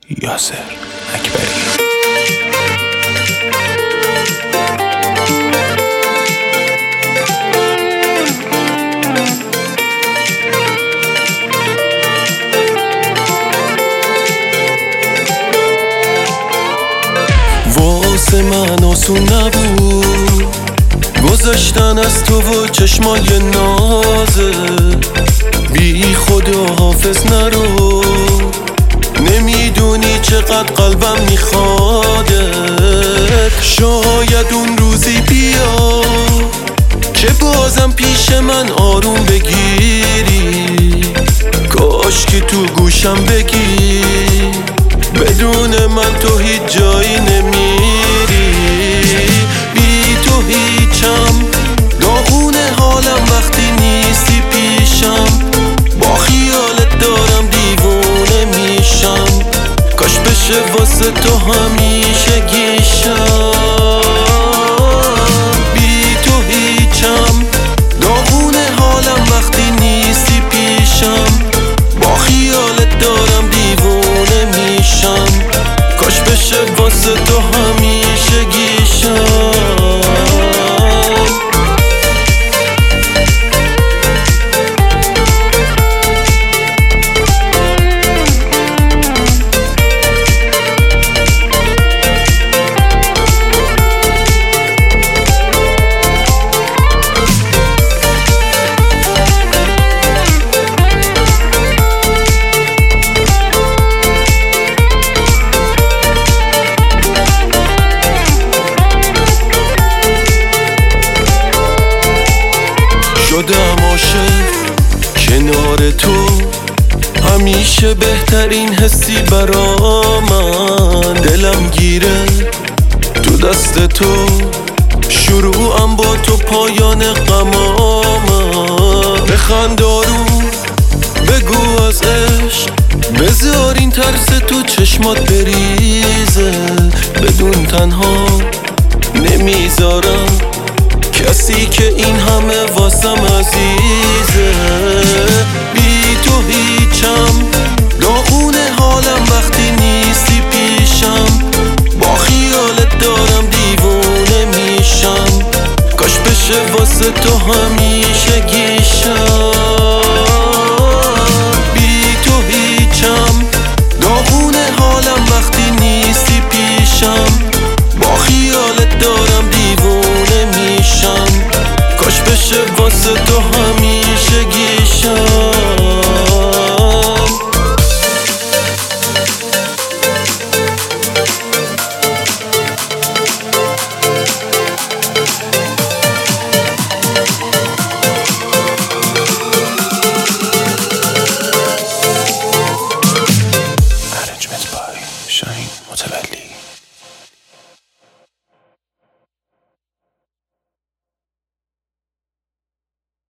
یاسر اکبری. واسه من آسون نبود گذاشتن از تو و چشمای نازه، بی خدا حافظ نرو، نمیدونی چقدر قلبم میخوادت. شاید اون روزی بیا که بازم پیش من آروم بگیری، کاش که تو گوشم بگی بدون من تو هیچ جایی نمیری. بی تو هیچم، داغونه حالم وقتی نیستی پیشم، با خیالت دارم دیوونه میشم، کاش بشه واسه تو همیشه گیشم. بی تو هیچم، داغونه حالم وقتی نیستی پیشم، با خیالت دارم دیوونه میشم، کاش بشه واسه تو همیشه گیشم. شدم عاشق کنار تو، همیشه بهترین حسی برا من، دلم گیره تو دست تو، شروعم با تو پایان غمامم. بخند آروم بگو از عشق، بذار این ترس تو چشمات بریزه، بدون تنها نمیذارم کسی که این همه واسم عزیزه. بی تو هیچم، داغونه حالم وقتی نیستی پیشم، با خیالت دارم دیوونه میشم، کاش بشه واسه تو هم